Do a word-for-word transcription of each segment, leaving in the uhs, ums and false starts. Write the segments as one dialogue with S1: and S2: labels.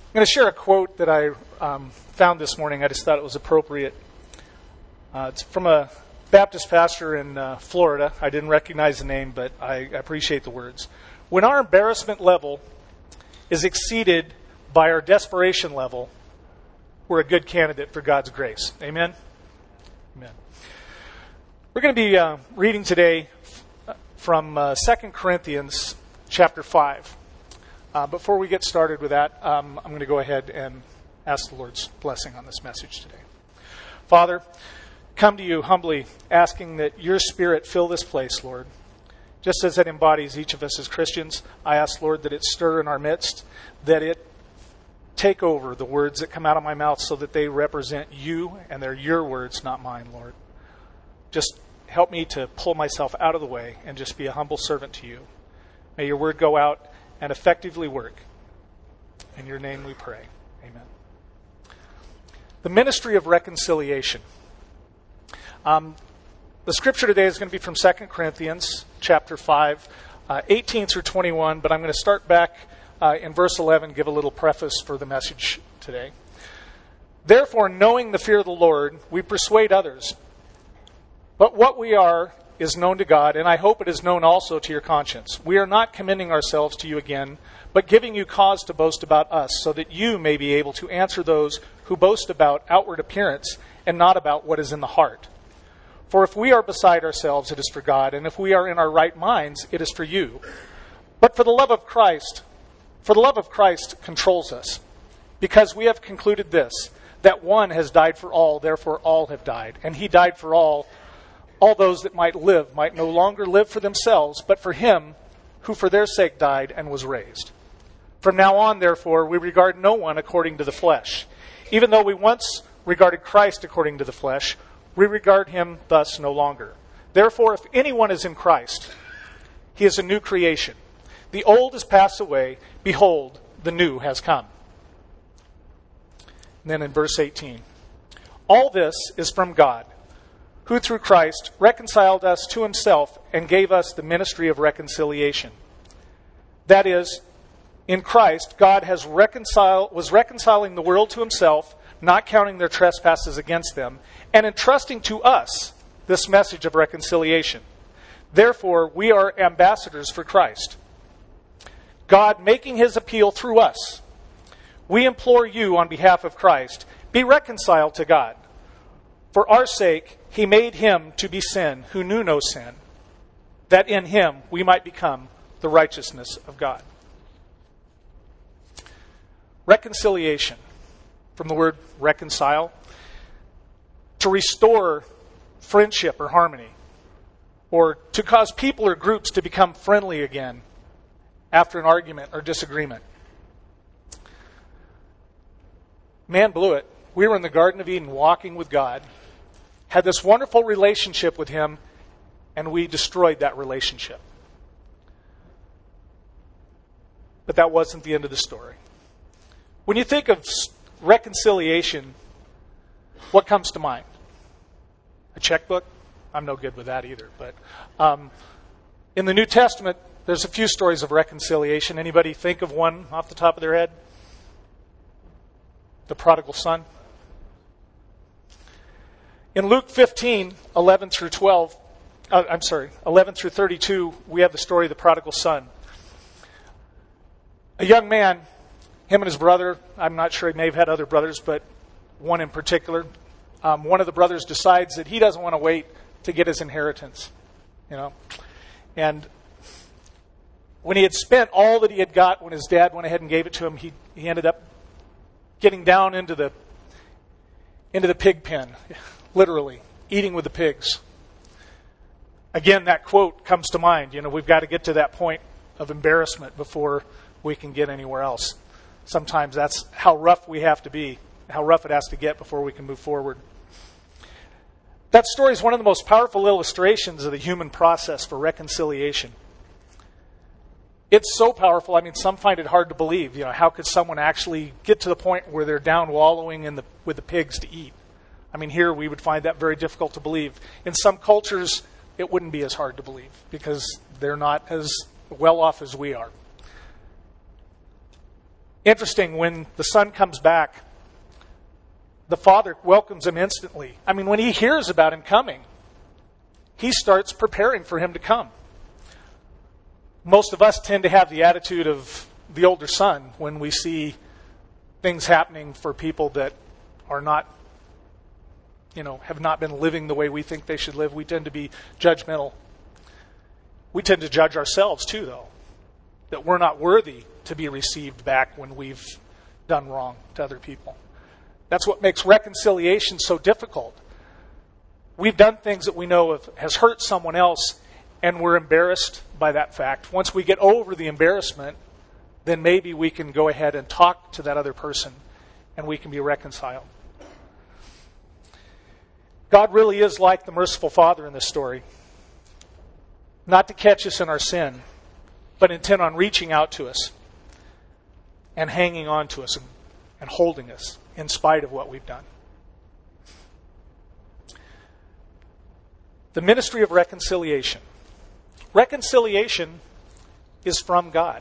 S1: I'm going to share a quote that I um, found this morning. I just thought it was appropriate. Uh, it's from a Baptist pastor in uh, Florida. I didn't recognize the name, but I appreciate the words. When our embarrassment level is exceeded by our desperation level, we're a good candidate for God's grace. Amen? Amen. We're going to be uh, reading today from uh, Second Corinthians chapter five. Uh, before we get started with that, um, I'm going to go ahead and ask the Lord's blessing on this message today. Father, come to you humbly, asking that your Spirit fill this place, Lord. Just as it embodies each of us as Christians, I ask, Lord, that it stir in our midst, that it take over the words that come out of my mouth so that they represent you and they're your words, not mine, Lord. Just help me to pull myself out of the way and just be a humble servant to you. May your word go out and effectively work. In your name we pray. Amen. The ministry of reconciliation. Um, the scripture today is going to be from Second Corinthians chapter five, uh, eighteen through twenty-one, but I'm going to start back uh, in verse eleven, give a little preface for the message today. Therefore, knowing the fear of the Lord, we persuade others. But what we are is known to God, and I hope it is known also to your conscience. We are not commending ourselves to you again, but giving you cause to boast about us, so that you may be able to answer those who boast about outward appearance and not about what is in the heart. For if we are beside ourselves, it is for God, and if we are in our right minds, it is for you. But for the love of Christ, for the love of Christ controls us, because we have concluded this, that one has died for all, therefore all have died, and he died for all, all those that might live might no longer live for themselves, but for him who for their sake died and was raised. From now on, therefore, we regard no one according to the flesh. Even though we once regarded Christ according to the flesh, we regard him thus no longer. Therefore, if anyone is in Christ, he is a new creation. The old has passed away. Behold, the new has come. And then in verse eighteen, all this is from God, who through Christ reconciled us to himself and gave us the ministry of reconciliation. That is, in Christ, God has reconciled, was reconciling the world to himself, not counting their trespasses against them, and entrusting to us this message of reconciliation. Therefore, we are ambassadors for Christ, God making his appeal through us. We implore you on behalf of Christ, be reconciled to God. For our sake, he made him to be sin who knew no sin, that in him we might become the righteousness of God. Reconciliation, from the word reconcile, to restore friendship or harmony, or to cause people or groups to become friendly again after an argument or disagreement. Man blew it. We were in the Garden of Eden walking with God, had this wonderful relationship with him, and we destroyed that relationship. But that wasn't the end of the story. When you think of reconciliation, what comes to mind? A checkbook? I'm no good with that either. But um, in the New Testament, there's a few stories of reconciliation. Anybody think of one off the top of their head? The prodigal son. In Luke fifteen, eleven through twelve, uh, I'm sorry, eleven through thirty-two, we have the story of the prodigal son. A young man, him and his brother, I'm not sure, he may have had other brothers, but one in particular, um, one of the brothers decides that he doesn't want to wait to get his inheritance, you know. And when he had spent all that he had got, when his dad went ahead and gave it to him, he, he ended up getting down into the into the pig pen. Literally, eating with the pigs. Again, that quote comes to mind. You know, we've got to get to that point of embarrassment before we can get anywhere else. Sometimes that's how rough we have to be, how rough it has to get before we can move forward. That story is one of the most powerful illustrations of the human process for reconciliation. It's so powerful, I mean, some find it hard to believe. You know, how could someone actually get to the point where they're down wallowing in the, with the pigs to eat? I mean, here we would find that very difficult to believe. In some cultures, it wouldn't be as hard to believe because they're not as well off as we are. Interesting, when the son comes back, the father welcomes him instantly. I mean, when he hears about him coming, he starts preparing for him to come. Most of us tend to have the attitude of the older son when we see things happening for people that are not, you know, have not been living the way we think they should live. We tend to be judgmental. We tend to judge ourselves too, though, that we're not worthy to be received back when we've done wrong to other people. That's what makes reconciliation so difficult. We've done things that we know have, has hurt someone else, and we're embarrassed by that fact. Once we get over the embarrassment, then maybe we can go ahead and talk to that other person, and we can be reconciled. God really is like the merciful Father in this story. Not to catch us in our sin, but intent on reaching out to us and hanging on to us and, and holding us in spite of what we've done. The ministry of reconciliation. Reconciliation is from God.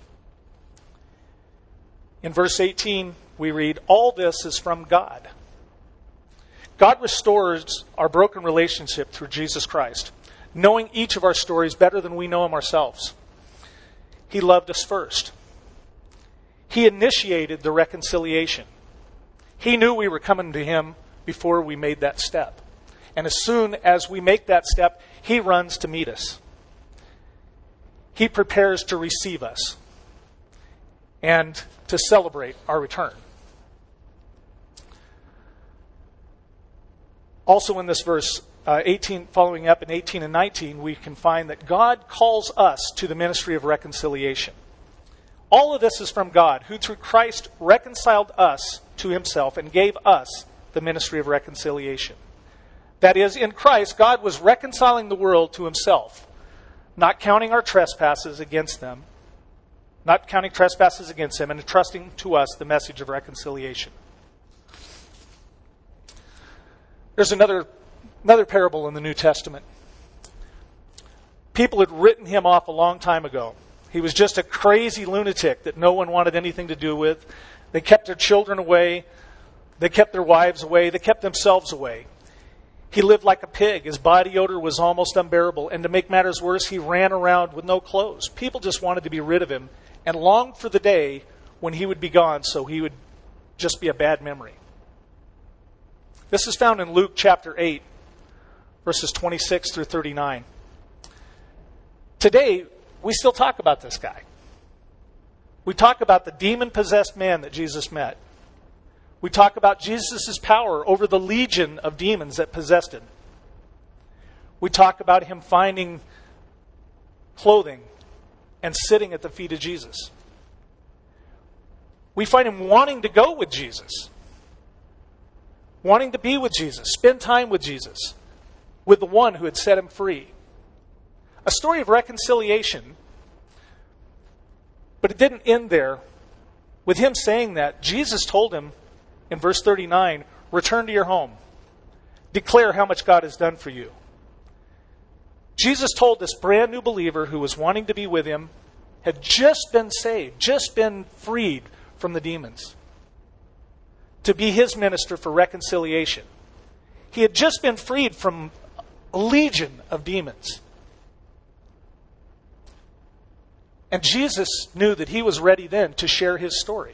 S1: In verse eighteen, we read, "All this is from God." God restores our broken relationship through Jesus Christ, knowing each of our stories better than we know them ourselves. He loved us first. He initiated the reconciliation. He knew we were coming to him before we made that step. And as soon as we make that step, he runs to meet us. He prepares to receive us and to celebrate our return. Also in this verse, uh, eighteen, following up in eighteen and nineteen, we can find that God calls us to the ministry of reconciliation. All of this is from God, who through Christ reconciled us to himself and gave us the ministry of reconciliation. That is, in Christ, God was reconciling the world to himself, not counting our trespasses against them, not counting trespasses against him, and entrusting to us the message of reconciliation. There's another, another parable in the New Testament. People had written him off a long time ago. He was just a crazy lunatic that no one wanted anything to do with. They kept their children away. They kept their wives away. They kept themselves away. He lived like a pig. His body odor was almost unbearable. And to make matters worse, he ran around with no clothes. People just wanted to be rid of him and longed for the day when he would be gone so he would just be a bad memory. This is found in Luke chapter eight, verses twenty-six through thirty-nine. Today, we still talk about this guy. We talk about the demon-possessed man that Jesus met. We talk about Jesus' power over the legion of demons that possessed him. We talk about him finding clothing and sitting at the feet of Jesus. We find him wanting to go with Jesus, wanting to be with Jesus, spend time with Jesus, with the one who had set him free. A story of reconciliation, but it didn't end there. With him saying that, Jesus told him in verse thirty-nine, return to your home. Declare how much God has done for you. Jesus told this brand new believer who was wanting to be with him, had just been saved, just been freed from the demons, to be his minister for reconciliation. He had just been freed from a legion of demons. And Jesus knew that he was ready then to share his story.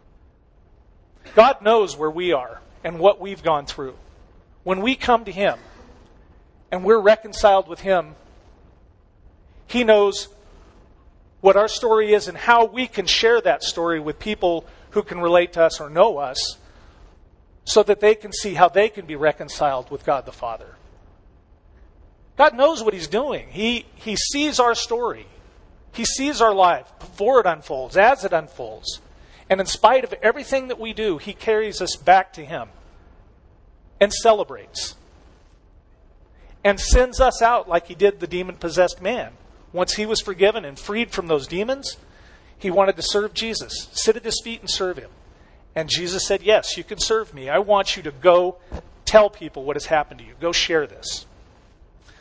S1: God knows where we are and what we've gone through. When we come to him and we're reconciled with him, he knows what our story is and how we can share that story with people who can relate to us or know us, so that they can see how they can be reconciled with God the Father. God knows what he's doing. He, he sees our story. He sees our life before it unfolds, as it unfolds. And in spite of everything that we do, he carries us back to him and celebrates. And sends us out like he did the demon-possessed man. Once he was forgiven and freed from those demons, he wanted to serve Jesus, sit at his feet and serve him. And Jesus said, yes, you can serve me. I want you to go tell people what has happened to you. Go share this.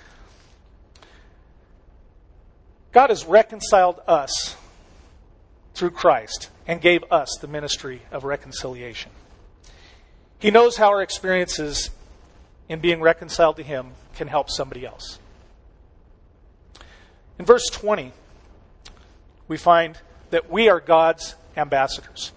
S1: God has reconciled us through Christ and gave us the ministry of reconciliation. He knows how our experiences in being reconciled to him can help somebody else. In verse twenty, we find that we are God's ambassadors.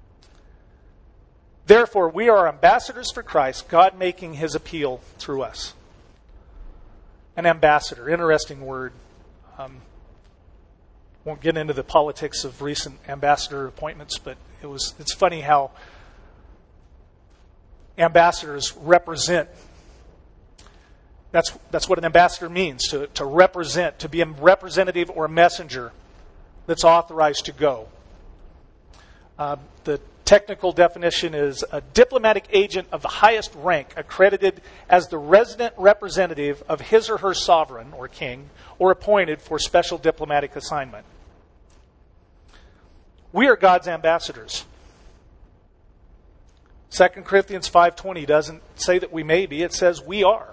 S1: Therefore, we are ambassadors for Christ, God making his appeal through us. An ambassador, interesting word. Um, won't get into the politics of recent ambassador appointments, but it was it's funny how ambassadors represent. That's that's what an ambassador means, to, to represent, to be a representative or a messenger that's authorized to go. Uh, the technical definition is a diplomatic agent of the highest rank accredited as the resident representative of his or her sovereign or king or appointed for special diplomatic assignment. We are God's ambassadors. Second Corinthians five twenty doesn't say that we may be, it says we are.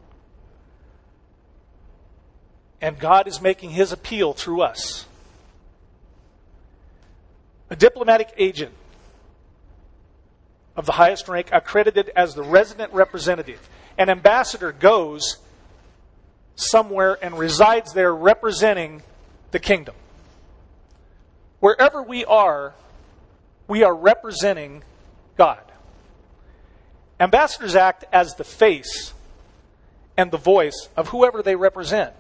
S1: And God is making his appeal through us. A diplomatic agent of the highest rank accredited as the resident representative. An ambassador goes somewhere and resides there representing the kingdom. Wherever we are, we are representing God. Ambassadors act as the face and the voice of whoever they represent.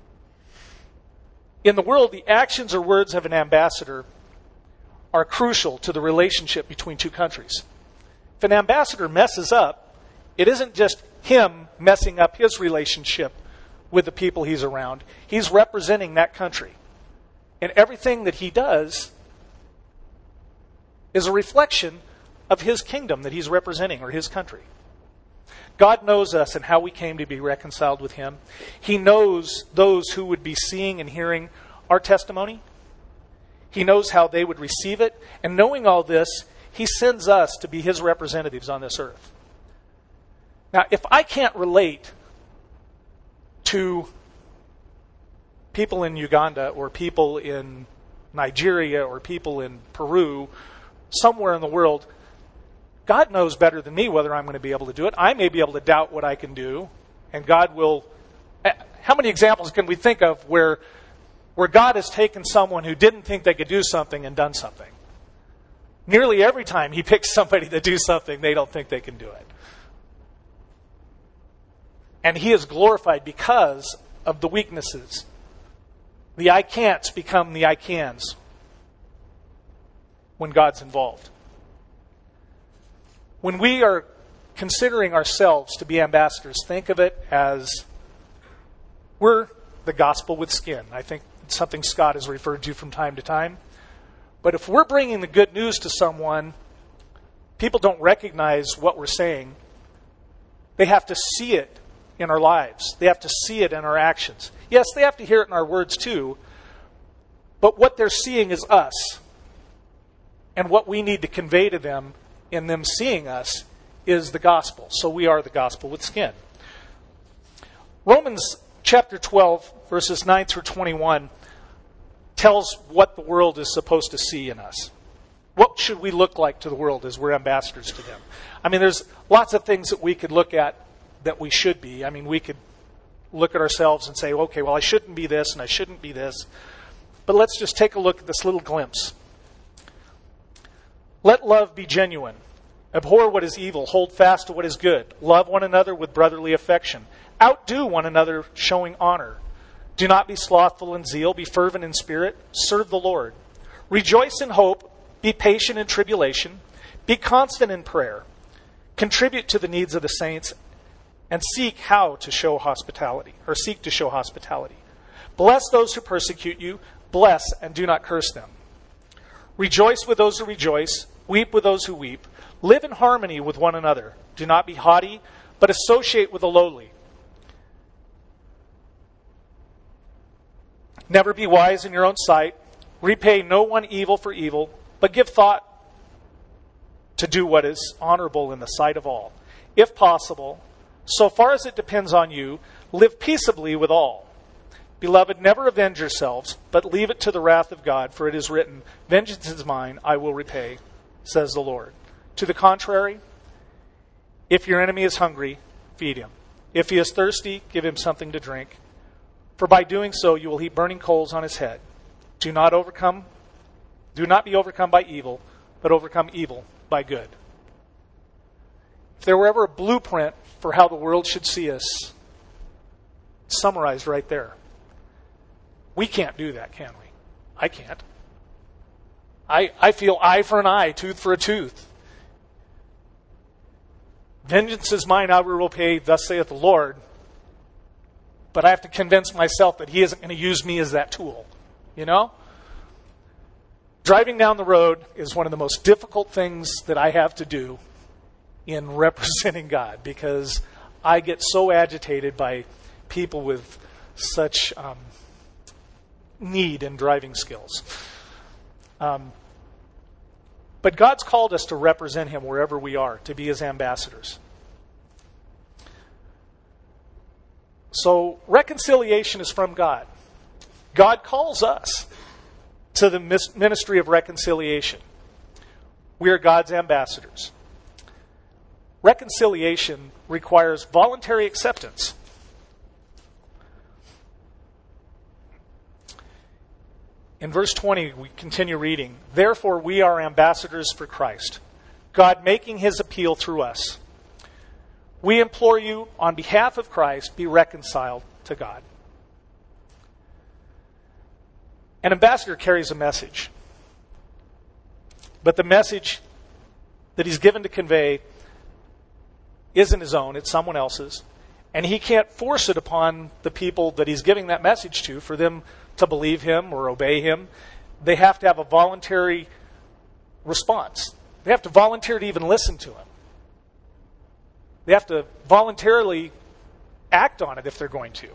S1: In the world, the actions or words of an ambassador are crucial to the relationship between two countries. If an ambassador messes up, it isn't just him messing up his relationship with the people he's around. He's representing that country. And everything that he does is a reflection of his kingdom that he's representing, or his country. God knows us and how we came to be reconciled with him. He knows those who would be seeing and hearing our testimony. He knows how they would receive it. And knowing all this, he sends us to be his representatives on this earth. Now, if I can't relate to people in Uganda or people in Nigeria or people in Peru, somewhere in the world, God knows better than me whether I'm going to be able to do it. I may be able to doubt what I can do, and God will... How many examples can we think of where, where God has taken someone who didn't think they could do something and done something? Nearly every time he picks somebody to do something, they don't think they can do it. And he is glorified because of the weaknesses. The I can'ts become the I cans when God's involved. When we are considering ourselves to be ambassadors, think of it as we're the gospel with skin. I think it's something Scott has referred to from time to time. But if we're bringing the good news to someone, people don't recognize what we're saying. They have to see it in our lives. They have to see it in our actions. Yes, they have to hear it in our words too. But what they're seeing is us. And what we need to convey to them in them seeing us is the gospel. So we are the gospel with skin. Romans chapter twelve, verses nine through twenty-one, tells what the world is supposed to see in us. What should we look like to the world as we're ambassadors to them? I mean, there's lots of things that we could look at that we should be. I mean, we could look at ourselves and say, okay, well, I shouldn't be this and I shouldn't be this. But let's just take a look at this little glimpse. Let love be genuine. Abhor what is evil. Hold fast to what is good. Love one another with brotherly affection. Outdo one another, showing honor. Do not be slothful in zeal. Be fervent in spirit. Serve the Lord. Rejoice in hope. Be patient in tribulation. Be constant in prayer. Contribute to the needs of the saints. And seek how to show hospitality. Or seek to show hospitality. Bless those who persecute you. Bless and do not curse them. Rejoice with those who rejoice. Weep with those who weep. Live in harmony with one another. Do not be haughty, but associate with the lowly. Never be wise in your own sight. Repay no one evil for evil, but give thought to do what is honorable in the sight of all. If possible, so far as it depends on you, live peaceably with all. Beloved, never avenge yourselves, but leave it to the wrath of God, for it is written, vengeance is mine, I will repay, says the Lord. To the contrary, if your enemy is hungry, feed him. If he is thirsty, give him something to drink. For by doing so, you will heap burning coals on his head. Do not overcome, do not be overcome by evil, but overcome evil by good. If there were ever a blueprint for how the world should see us, it's summarized right there. We can't do that, can we? I can't. I, I feel eye for an eye, tooth for a tooth. Vengeance is mine, I will repay, thus saith the Lord. But I have to convince myself that he isn't going to use me as that tool. You know? Driving down the road is one of the most difficult things that I have to do in representing God, because I get so agitated by people with such um, need in driving skills. Um, but God's called us to represent him wherever we are, to be his ambassadors. So reconciliation is from God. God calls us to the ministry of reconciliation. We are God's ambassadors. Reconciliation requires voluntary acceptance. In verse twenty, we continue reading, therefore we are ambassadors for Christ, God making his appeal through us. We implore you, on behalf of Christ, be reconciled to God. An ambassador carries a message. But the message that he's given to convey isn't his own, it's someone else's. And he can't force it upon the people that he's giving that message to for them to believe him or obey him. They have to have a voluntary response. They have to volunteer to even listen to him. They have to voluntarily act on it if they're going to.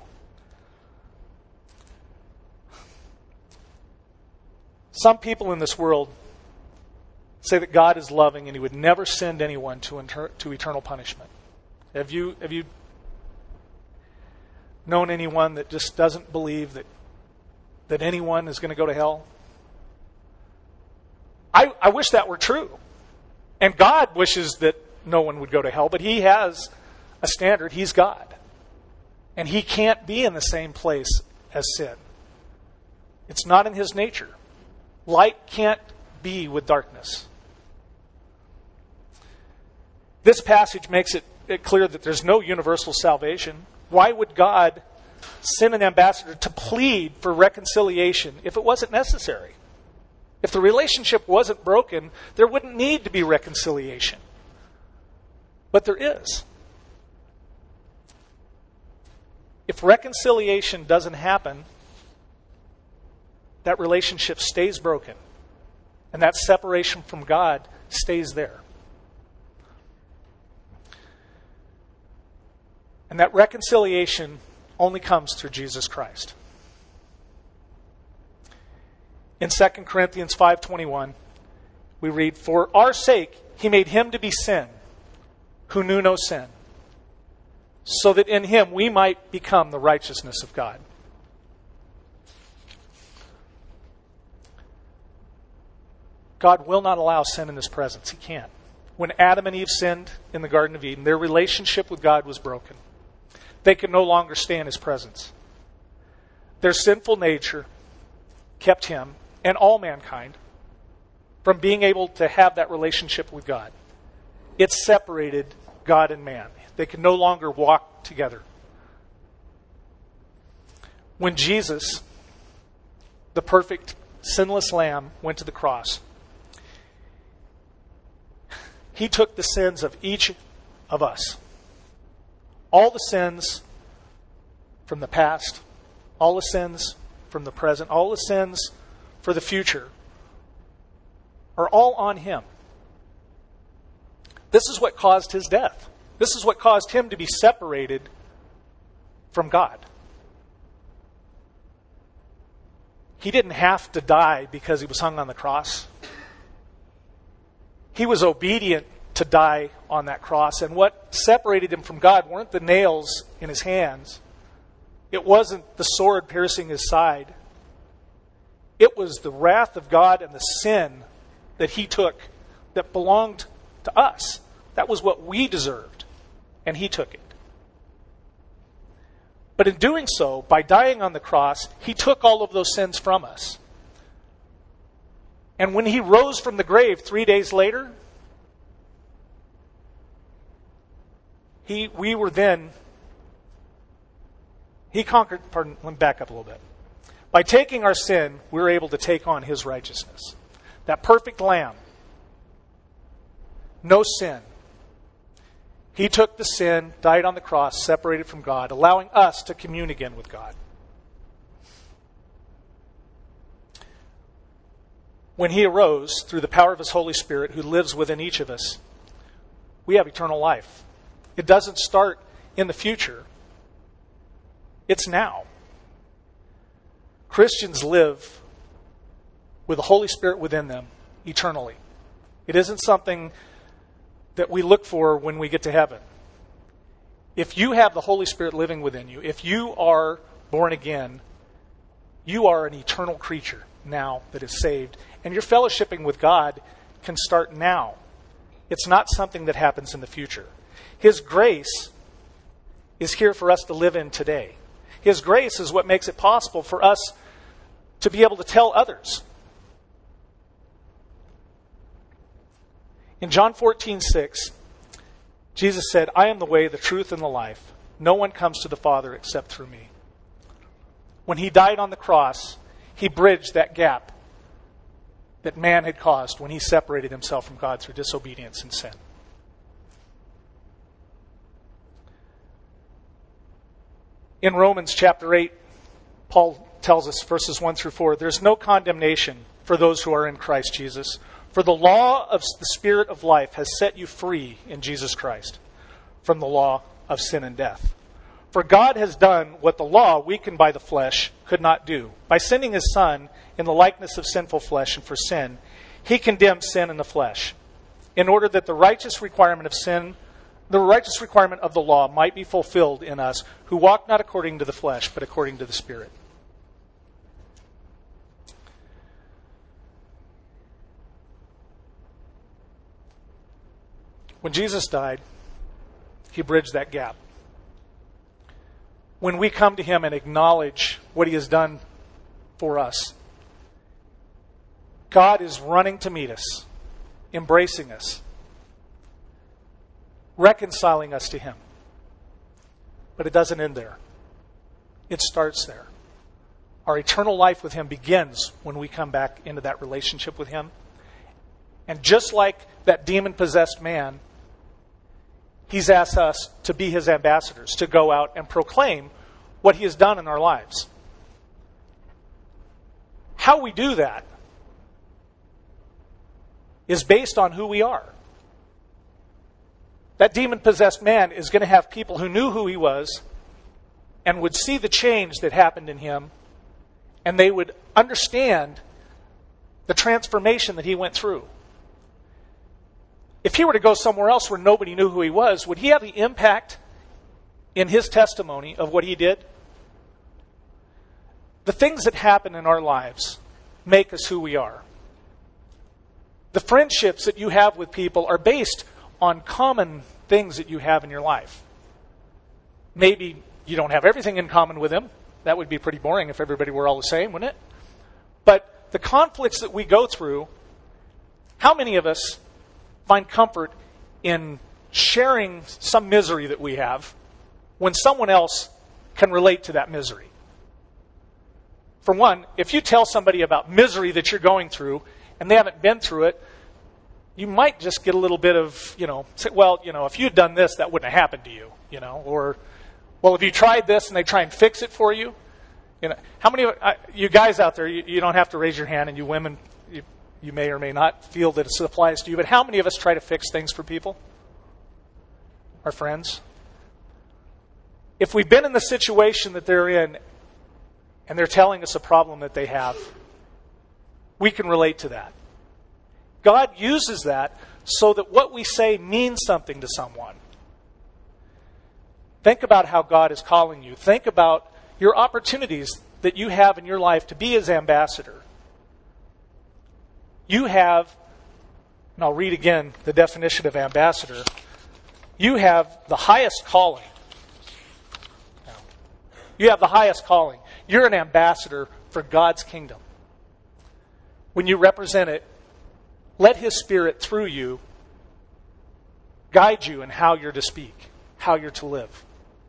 S1: Some people in this world say that God is loving and he would never send anyone to, inter- to eternal punishment. Have you, have you known anyone that just doesn't believe that that anyone is going to go to hell? I, I wish that were true. And God wishes that no one would go to hell, but he has a standard. He's God. And he can't be in the same place as sin. It's not in his nature. Light can't be with darkness. This passage makes it, it clear that there's no universal salvation. Why would God send an ambassador to plead for reconciliation if it wasn't necessary? If the relationship wasn't broken, there wouldn't need to be reconciliation. But there is. If reconciliation doesn't happen, that relationship stays broken. And that separation from God stays there. And that reconciliation only comes through Jesus Christ. In Second Corinthians five twenty-one, we read, for our sake he made him to be sin, who knew no sin, so that in him we might become the righteousness of God. God will not allow sin in his presence. He can't. When Adam and Eve sinned in the Garden of Eden, their relationship with God was broken. They could no longer stay in his presence. Their sinful nature kept him and all mankind from being able to have that relationship with God. It separated God and man. They could no longer walk together. When Jesus, the perfect, sinless Lamb, went to the cross, he took the sins of each of us. All the sins from the past, all the sins from the present, all the sins for the future are all on him. This is what caused his death. This is what caused him to be separated from God. He didn't have to die because he was hung on the cross. He was obedient to die on that cross. And what separated him from God weren't the nails in his hands, It wasn't the sword piercing his side. It was the wrath of God and the sin that he took that belonged to us. That was what we deserved, and he took it. But in doing so, by dying on the cross, he took all of those sins from us. And when he rose from the grave three days later, he, we were then, he conquered, pardon, let me back up a little bit. By taking our sin, we were able to take on his righteousness. That perfect lamb, no sin. He took the sin, died on the cross, separated from God, allowing us to commune again with God. When he arose, through the power of his Holy Spirit, who lives within each of us, we have eternal life. It doesn't start in the future. It's now. Christians live with the Holy Spirit within them eternally. It isn't something that we look for when we get to heaven. If you have the Holy Spirit living within you, if you are born again, you are an eternal creature now that is saved. And your fellowshipping with God can start now. It's not something that happens in the future. His grace is here for us to live in today. His grace is what makes it possible for us to be able to tell others. In John fourteen six, Jesus said, I am the way, the truth, and the life. No one comes to the Father except through me. When he died on the cross, he bridged that gap that man had caused when he separated himself from God through disobedience and sin. In Romans chapter eight, Paul tells us, verses one through four, there's no condemnation for those who are in Christ Jesus. For the law of the Spirit of life has set you free in Jesus Christ from the law of sin and death. For God has done what the law, weakened by the flesh, could not do. By sending his Son in the likeness of sinful flesh and for sin, he condemned sin in the flesh, in order that the righteous requirement of sin, the righteous requirement of the law might be fulfilled in us, who walk not according to the flesh, but according to the Spirit. When Jesus died, he bridged that gap. When we come to him and acknowledge what he has done for us, God is running to meet us, embracing us, reconciling us to him. But it doesn't end there. It starts there. Our eternal life with him begins when we come back into that relationship with him. And just like that demon-possessed man, he's asked us to be his ambassadors, to go out and proclaim what he has done in our lives. How we do that is based on who we are. That demon-possessed man is going to have people who knew who he was and would see the change that happened in him, and they would understand the transformation that he went through. If he were to go somewhere else where nobody knew who he was, would he have the impact in his testimony of what he did? The things that happen in our lives make us who we are. The friendships that you have with people are based on common things that you have in your life. Maybe you don't have everything in common with them. That would be pretty boring if everybody were all the same, wouldn't it? But the conflicts that we go through, how many of us find comfort in sharing some misery that we have when someone else can relate to that misery? For one, if you tell somebody about misery that you're going through and they haven't been through it, you might just get a little bit of, you know, say, well, you know, if you'd done this, that wouldn't have happened to you, you know, or, well, if you tried this and they try and fix it for you, you know, how many of uh, you guys out there, you, you don't have to raise your hand, and you women, you, you may or may not feel that it applies to you, but how many of us try to fix things for people? Our friends? If we've been in the situation that they're in and they're telling us a problem that they have, we can relate to that. God uses that so that what we say means something to someone. Think about how God is calling you. Think about your opportunities that you have in your life to be his ambassador. You have, and I'll read again the definition of ambassador. You have the highest calling. You have the highest calling. You're an ambassador for God's kingdom. When you represent it, let his Spirit through you guide you in how you're to speak, how you're to live.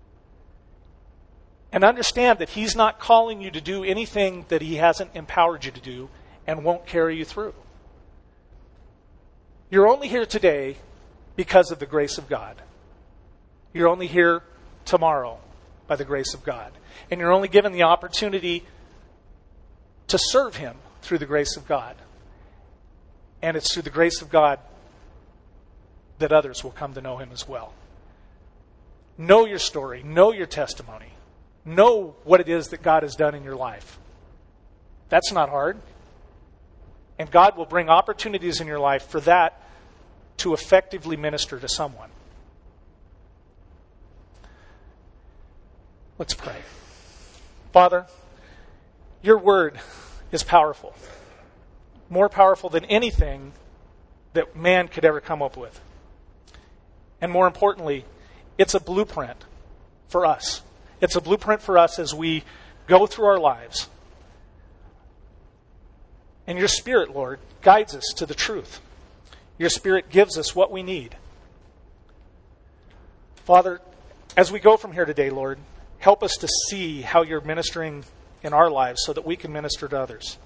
S1: And understand that he's not calling you to do anything that he hasn't empowered you to do and won't carry you through. You're only here today because of the grace of God. You're only here tomorrow by the grace of God. And you're only given the opportunity to serve him through the grace of God. And it's through the grace of God that others will come to know him as well. Know your story. Know your testimony. Know what it is that God has done in your life. That's not hard. And God will bring opportunities in your life for that to effectively minister to someone. Let's pray. Father, your word is powerful. More powerful than anything that man could ever come up with. And more importantly, it's a blueprint for us. It's a blueprint for us as we go through our lives. And your Spirit, Lord, guides us to the truth. Your Spirit gives us what we need. Father, as we go from here today, Lord, help us to see how you're ministering in our lives so that we can minister to others.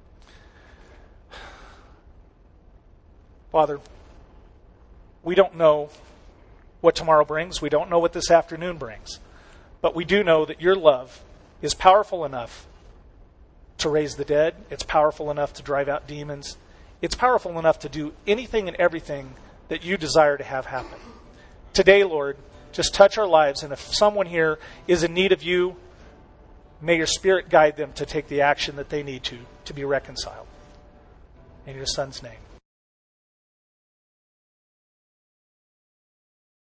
S1: Father, we don't know what tomorrow brings. We don't know what this afternoon brings. But we do know that your love is powerful enough to raise the dead. It's powerful enough to drive out demons. It's powerful enough to do anything and everything that you desire to have happen. Today, Lord, just touch our lives. And if someone here is in need of you, may your Spirit guide them to take the action that they need to, to be reconciled. In your Son's name.